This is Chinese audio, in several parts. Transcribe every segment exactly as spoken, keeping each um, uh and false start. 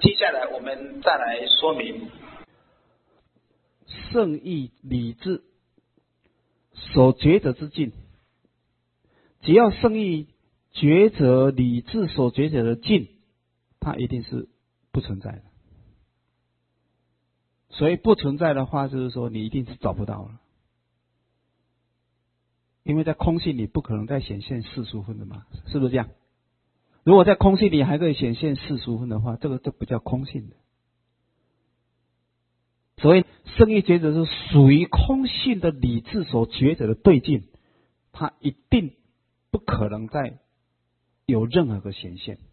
接下来我们再来说明圣意理智所觉者之境。只要圣意觉者理智所觉者的境，它一定是不存在的。所以不存在的话，就是说你一定是找不到了。因为在空性里不可能再显现世俗分的嘛，是不是这样？如果在空性里还可以显现世俗分的话，这个就不叫空性的。所以圣意觉者是属于空性的理智所觉者的对境，它一定不可能再有任何的显现。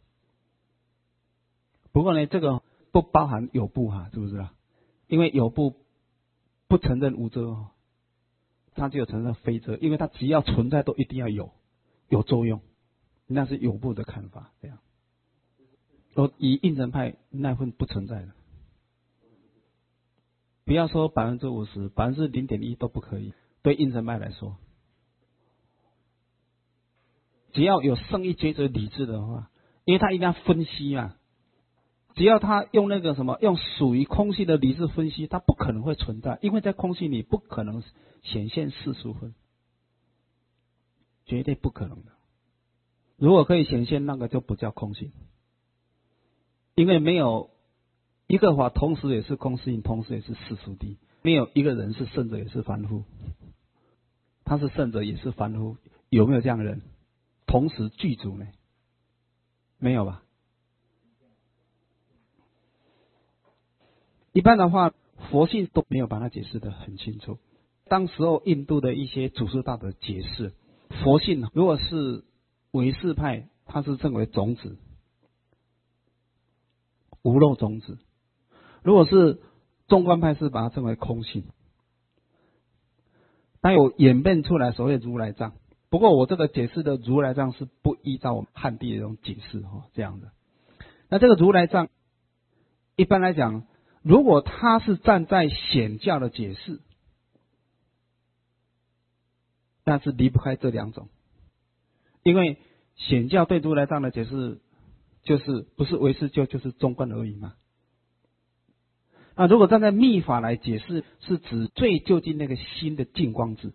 不过呢，这个不包含有部哈，知不知道？因为有部不承认无遮哦，它就承认非遮，因为它只要存在都一定要有有作用，那是有部的看法。这样，我以应成派那份不存在的，不要说百分之五十，百分之零点一都不可以。对应成派来说，只要有圣意觉者理智的话，因为他一定要分析啊。只要他用那个什么，用属于空性的理智分析，他不可能会存在，因为在空性里不可能显现世俗分，绝对不可能的。如果可以显现，那个就不叫空性，因为没有一个法同时也是空性，同时也是世俗谛，没有一个人是圣者也是凡夫，他是圣者也是凡夫，有没有这样的人同时具足呢？没有吧？一般的话，佛性都没有把它解释得很清楚。当时候印度的一些祖师大德解释佛性，如果是唯识派，他是称为种子，无漏种子；如果是中观派，是把它称为空性。它有演变出来所谓如来藏，不过我这个解释的如来藏是不依照我们汉地的这种解释哈，这样的。那这个如来藏，一般来讲，如果他是站在显教的解释，那是离不开这两种。因为显教对如来藏的解释，就是不是唯识教就是中观而已嘛。那如果站在密法来解释，是指最究竟那个心的净光智。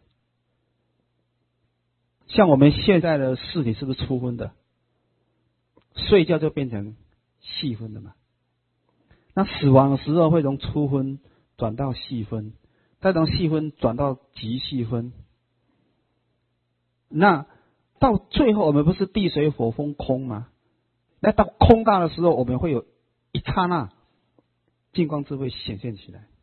像我们现在的事体是不是粗分的？睡觉就变成细分的嘛。那死亡的时候会从粗分转到细分，再从细分转到极细分。那到最后我们不是地水火风空吗？那到空大的时候，我们会有一刹那净光智会显现起来。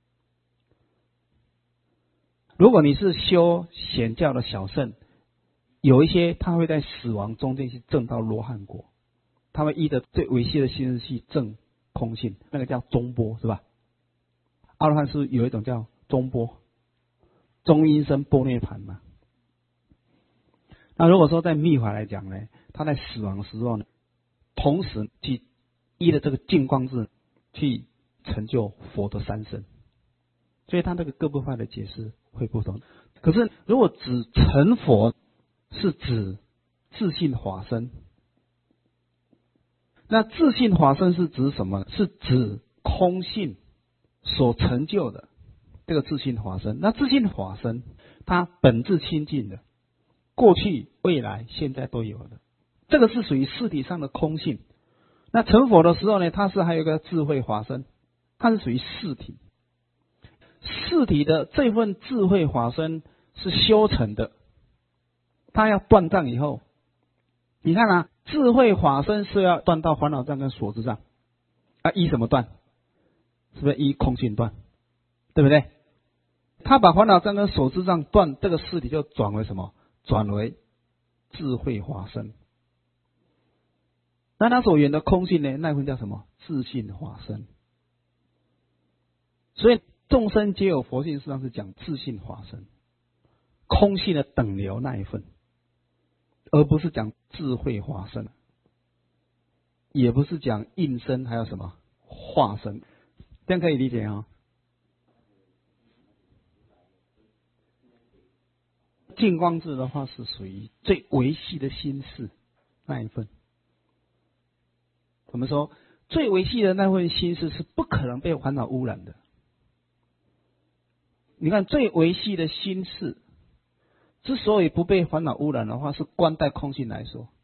如果你是修显教的小圣，有一些他会在死亡中间去证到罗汉果，他会依着最维系的心识去证空性，那个叫中波，是吧？阿罗汉是有一种叫中波，中阴身波涅盘嘛。那如果说在密法来讲呢，他在死亡的时候呢，同时去依着这个净光智去成就佛的三身，所以他那个各部派的解释会不同。可是如果指成佛，是指自性法身。那自性法身是指什么？是指空性所成就的这个自性法身。那自性法身，它本质清净的，过去、未来、现在都有的，这个是属于事体上的空性。那成佛的时候呢，它是还有一个智慧法身，它是属于事体。事体的这份智慧法身是修成的，它要断障以后，你看啊，智慧法身是要断到烦恼障跟所知障啊，依什么断？是不是依空性断？对不对？他把烦恼障跟所知障断，这个事体就转为什么？转为智慧法身。那他所缘的空性呢？那份叫什么？自性法身。所以众生皆有佛性，实际上是讲自性法身，空性的等流那一份，而不是讲智慧化身，也不是讲应身，还有什么化身，这样可以理解啊、哦？净光智的话是属于最维系的心事那一份。我们说最维系的那份心事是不可能被烦恼污染的。你看最维系的心事之所以不被烦恼污染的话，是观待空性来说。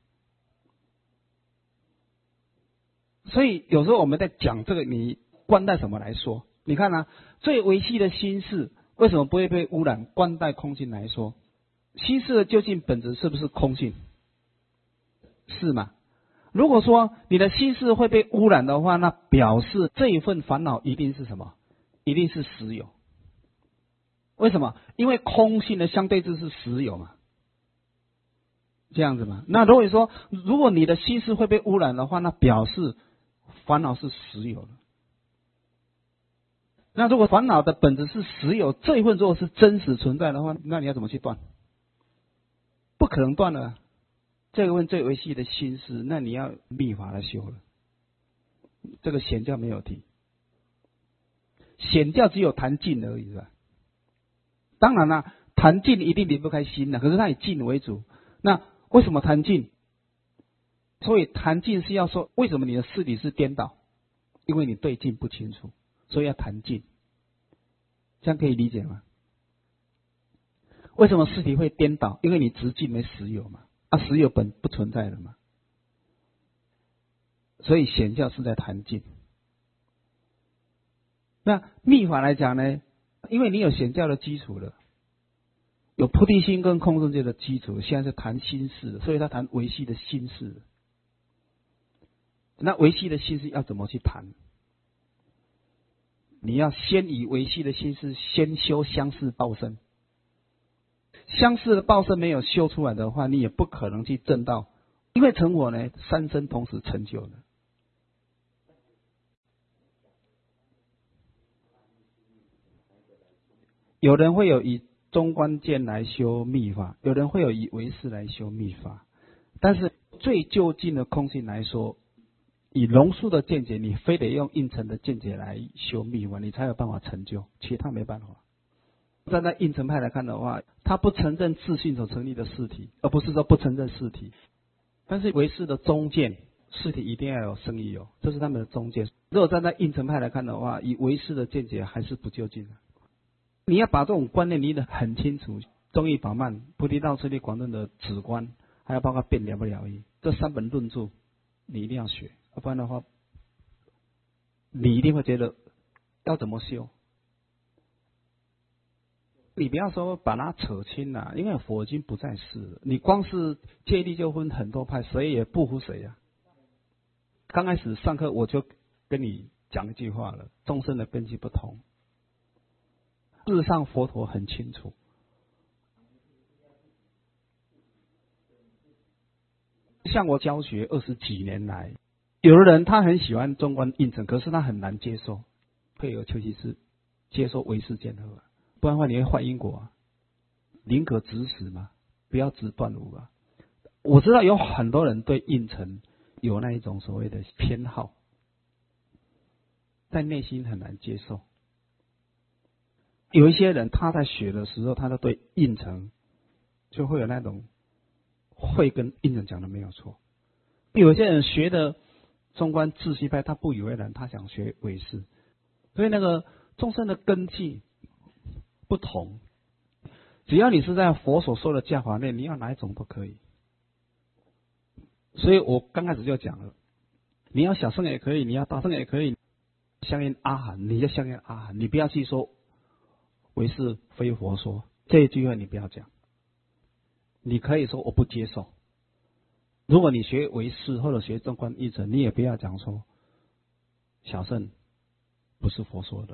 所以有时候我们在讲这个，你观待什么来说？你看啊，最维系的心事为什么不会被污染？观待空性来说，心事的究竟本质是不是空性？是吗？如果说你的心事会被污染的话，那表示这一份烦恼一定是什么？一定是实有。为什么？因为空性的相对字是实有嘛，这样子嘛。那如果说，如果你的心事会被污染的话，那表示烦恼是实有的。那如果烦恼的本质是实有，这一份如果是真实存在的话，那你要怎么去断？不可能断了。这一份最维系的心事，那你要密法来修了。这个显教没有提，显教只有谈尽而已，是吧？当然啦，谈尽一定离不开心的，可是它以尽为主。那为什么谈尽？所以谈尽是要说，为什么你的事理是颠倒？因为你对尽不清楚，所以要谈尽。这样可以理解吗？为什么事体会颠倒？因为你直尽没实有嘛，啊，实有本不存在了嘛。所以显教是在谈尽。那密法来讲呢？因为你有显教的基础了，有菩提心跟空正见的基础，现在是谈心事的，所以他谈维系的心事。那维系的心事要怎么去谈？你要先以维系的心事先修相似报身，相似的报身没有修出来的话，你也不可能去证道，因为成佛呢，三身同时成就的。有人会有以中观见来修密法，有人会有以唯识来修密法，但是最究竟的空性来说，以龙树的见解，你非得用应成的见解来修密法，你才有办法成就，其他没办法。站在应成派来看的话，他不承认自信所成立的事体，而不是说不承认事体。但是唯识的中见，事体一定要有生意有，这是他们的中见。如果站在应成派来看的话，以唯识的见解还是不究竟的。你要把这种观念理得很清楚，中义法曼、菩提道次第广论的止观，还有包括辩了不了义这三本论著，你一定要学，要不然的话，你一定会觉得要怎么修。你不要说把它扯清了、啊，因为佛经不在世，你光是戒律就分很多派，谁也不服谁啊。刚开始上课我就跟你讲一句话了，众生的根基不同。事实上佛陀很清楚，像我教学二十几年来，有的人他很喜欢中观应成，可是他很难接受配合求其是接受唯识见合，不然的话你会坏因果啊。宁可直死嘛，不要直断无啊。我知道有很多人对应成有那一种所谓的偏好，在内心很难接受。有一些人他在学的时候，他就对应成就会有那种会跟应成讲的没有错。有些人学的中观自系派，他不以为然，他想学唯识，所以那个众生的根基不同。只要你是在佛所说的教法内，你要哪一种都可以。所以我刚开始就讲了，你要小乘也可以，你要大乘也可以，相应阿含，你要相应阿含，你不要去说唯识非佛说，这一句话你不要讲。你可以说我不接受。如果你学唯识或者学中观义成，你也不要讲说小乘不是佛说的。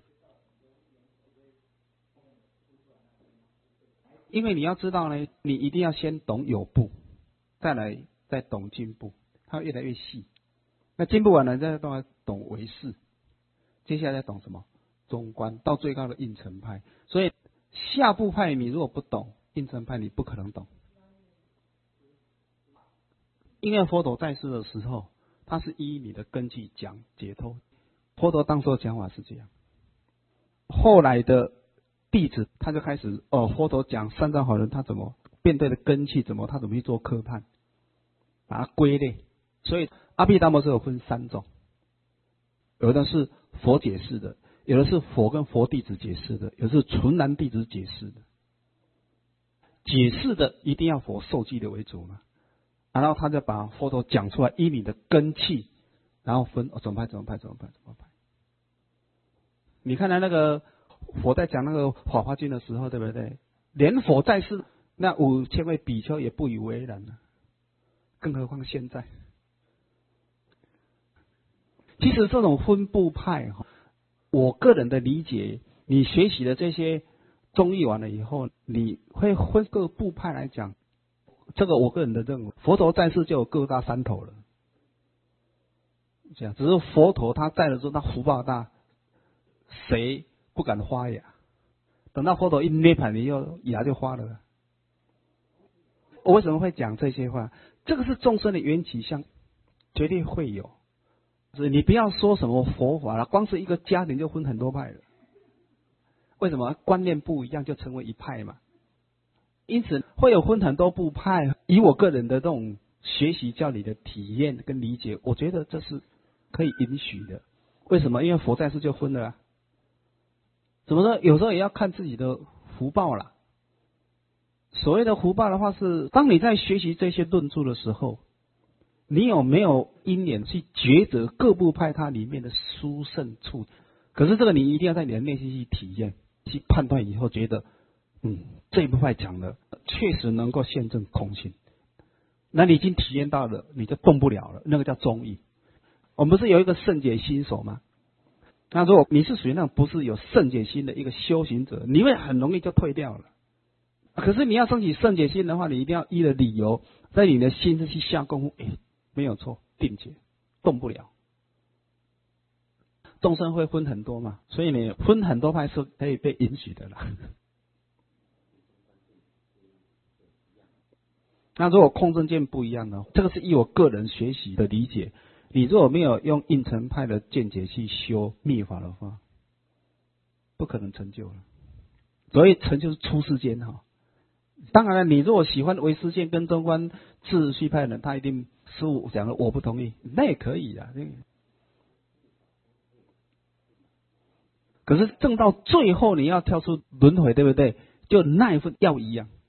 因为你要知道呢，你一定要先懂有部，再来再懂进步，它会越来越细。那进步完了，再懂唯识，接下来再懂什么中观，到最高的应成派。所以下部派你如果不懂，应成派你不可能懂。因为佛陀在世的时候，他是依你的根基讲解脱。佛陀当时的讲法是这样，后来的弟子他就开始哦，佛陀讲三藏法轮他怎么面对的根器，怎么他怎么去做科判，把它归类。所以阿毗达摩是有分三种， 有的是佛解释的，有的是佛跟佛弟子解释的，有的是纯然弟子解释的。解释的一定要佛受记的为主嘛，然后他就把佛陀讲出来，依你的根器，然后分、哦、怎么派怎么派怎么派怎么派。你看到那个佛在讲那个《法华经》的时候，对不对？连佛在世那五千位比丘也不以为然了，更何况现在。其实这种分部派，我个人的理解，你学习的这些宗义完了以后，你会分各部派来讲，这个我个人的认为，佛陀在世就有各大山头了。这样，只是佛陀他在的时候，他福报大，谁不敢发芽？等到佛陀一涅槃，你又芽就发了。我为什么会讲这些话？这个是众生的缘起相，绝对会有。所以你不要说什么佛法了，光是一个家庭就分很多派了。为什么？观念不一样就成为一派嘛。因此会有分很多部派。以我个人的这种学习教理的体验跟理解，我觉得这是可以允许的。为什么？因为佛在世就分了啊。怎么说？有时候也要看自己的福报啦。所谓的福报的话是，当你在学习这些论著的时候，你有没有因缘去抉择各部派它里面的殊胜处？可是这个你一定要在你的内心去体验、去判断以后，觉得嗯，这一部派讲的确实能够现证空性。那你已经体验到了，你就动不了了，那个叫中意。我们不是有一个圣解心手吗？那如果你是属于那种不是有圣解心的一个修行者，你会很容易就退掉了。可是你要升起圣解心的话，你一定要依了理由，在你的心是去下功夫，哎，没有错，定解，动不了。众生会分很多嘛，所以你分很多派是可以被允许的啦。那如果空正见不一样呢？这个是以我个人学习的理解。你如果没有用应成派的见解去修密法的话，不可能成就了。所以成就是出世间哈。当然了，你如果喜欢唯识见跟中观秩序派的人，他一定师父讲了我不同意，那也可以啊。可是正到最后你要跳出轮回，对不对？就那一份要一样。